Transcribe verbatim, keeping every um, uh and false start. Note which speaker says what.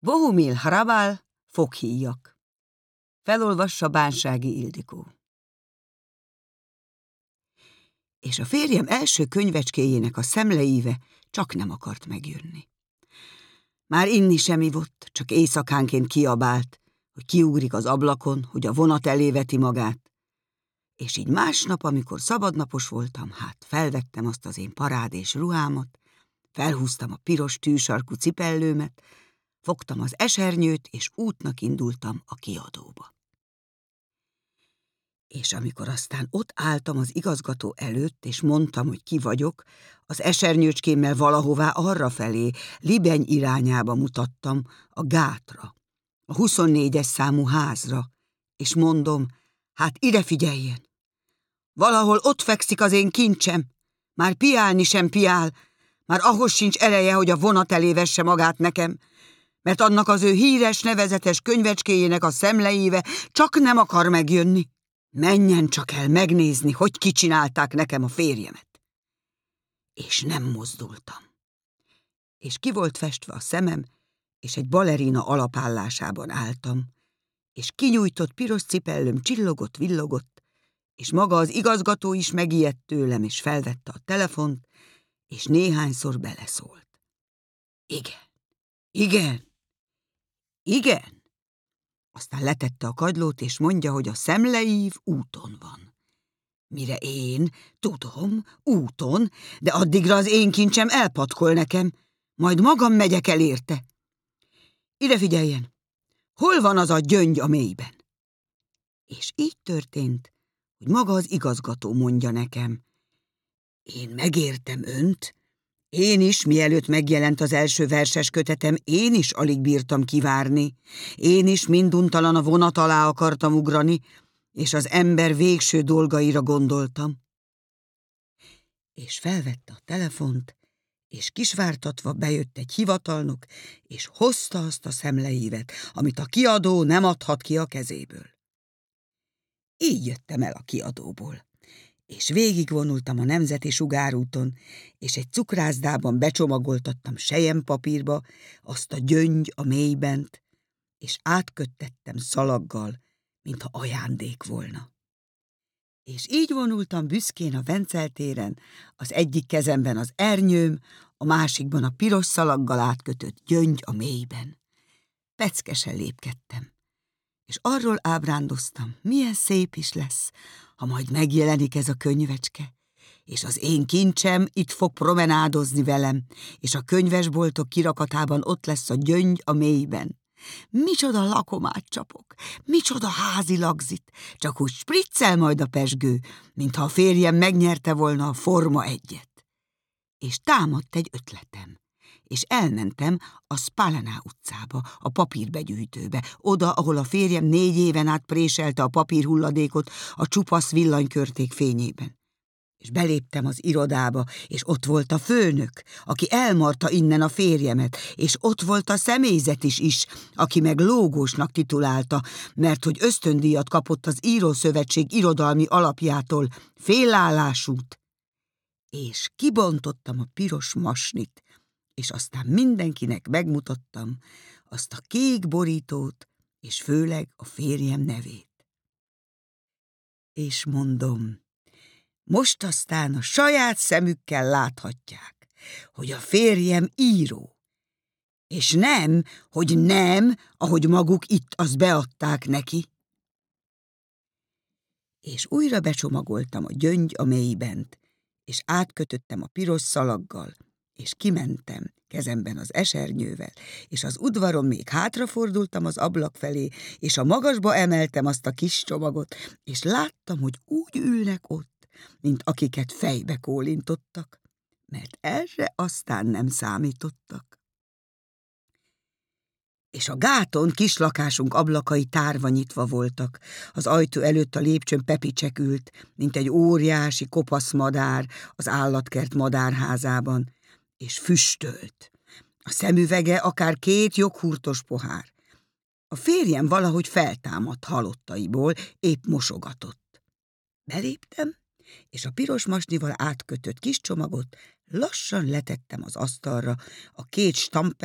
Speaker 1: Bohumil Hrabal, foghíjak. Felolvassa Bánsági Ildikó. És a férjem első könyvecskéjének a szemleíve csak nem akart megjönni. Már inni sem ivott, csak éjszakánként kiabált, hogy kiugrik az ablakon, hogy a vonat elé veti magát. És így másnap, amikor szabadnapos voltam, hát felvettem azt az én parádés ruhámat, felhúztam a piros tűsarkú cipellőmet, fogtam az esernyőt, és útnak indultam a kiadóba. És amikor aztán ott álltam az igazgató előtt, és mondtam, hogy ki vagyok, az esernyőcskémmel valahová arrafelé, Libeny irányába mutattam, a gátra, a huszonnégyes számú házra, és mondom, hát ide figyeljen! Valahol ott fekszik az én kincsem, már piálni sem piál, már ahhoz sincs ereje, hogy a vonat elé vesse magát nekem, mert annak az ő híres, nevezetes könyvecskéjének a szemleíve csak nem akar megjönni. Menjen csak el megnézni, hogy kicsinálták nekem a férjemet. És nem mozdultam. És ki volt festve a szemem, és egy balerina alapállásában álltam, és kinyújtott piros cipellőm csillogott, villogott, és maga az igazgató is megijedt tőlem, és felvette a telefont, és néhányszor beleszólt. Igen, igen, igen. Aztán letette a kagylót, és mondja, hogy a szemleív úton van. Mire én, tudom, úton, de addigra az én kincsem elpatkol nekem, majd magam megyek el érte. Ide figyeljen, hol van az a gyöngy a mélyben? És így történt, hogy maga az igazgató mondja nekem. Én megértem önt, én is, mielőtt megjelent az első verses kötetem, én is alig bírtam kivárni. Én is minduntalan a vonat alá akartam ugrani, és az ember végső dolgaira gondoltam. És felvette a telefont, és kisvártatva bejött egy hivatalnok, és hozta azt a szemleívet, amit a kiadó nem adhat ki a kezéből. Így jöttem el a kiadóból. És végigvonultam a Nemzeti Sugárúton, és egy cukrászdában becsomagoltattam selyempapírba azt a gyöngy a mélybent, és átköttettem szalaggal, mintha ajándék volna. És így vonultam büszkén a Vencel téren, az egyik kezemben az ernyőm, a másikban a piros szalaggal átkötött gyöngy a mélyben. Peckesen lépkedtem, és arról ábrándoztam, milyen szép is lesz, ha majd megjelenik ez a könyvecske, és az én kincsem itt fog promenádozni velem, és a könyvesboltok kirakatában ott lesz a gyöngy a mélyben. Micsoda lakomát csapok, micsoda házi lagzit, csak úgy spriccel majd a pezsgő, mintha a férjem megnyerte volna a Forma egyet. És támadt egy ötletem, és elmentem a Spalaná utcába, a papírbegyűjtőbe, oda, ahol a férjem négy éven át préselte a papírhulladékot a csupasz villanykörték fényében. És beléptem az irodába, és ott volt a főnök, aki elmarta innen a férjemet, és ott volt a személyzet is is, aki meg lógósnak titulálta, mert hogy ösztöndíjat kapott az Írószövetség irodalmi alapjától, félállásút. És kibontottam a piros masnit, és aztán mindenkinek megmutattam azt a kék borítót, és főleg a férjem nevét. És mondom, most aztán a saját szemükkel láthatják, hogy a férjem író, és nem, hogy nem, ahogy maguk itt azt beadták neki. És újra becsomagoltam a gyöngy a mélybent, és átkötöttem a piros szalaggal, és kimentem kezemben az esernyővel, és az udvaron még hátrafordultam az ablak felé, és a magasba emeltem azt a kis csomagot, és láttam, hogy úgy ülnek ott, mint akiket fejbe kólintottak, mert erre aztán nem számítottak. És a gáton kis lakásunk ablakai tárva nyitva voltak, az ajtó előtt a lépcsőn Pepicsek ült, mint egy óriási kopasz madár az állatkert madárházában, és füstölt. A szemüvege akár két joghurtos pohár. A férjem valahogy feltámadt halottaiból, épp mosogatott. Beléptem, és a piros masnival átkötött kis csomagot lassan letettem az asztalra, a két stamper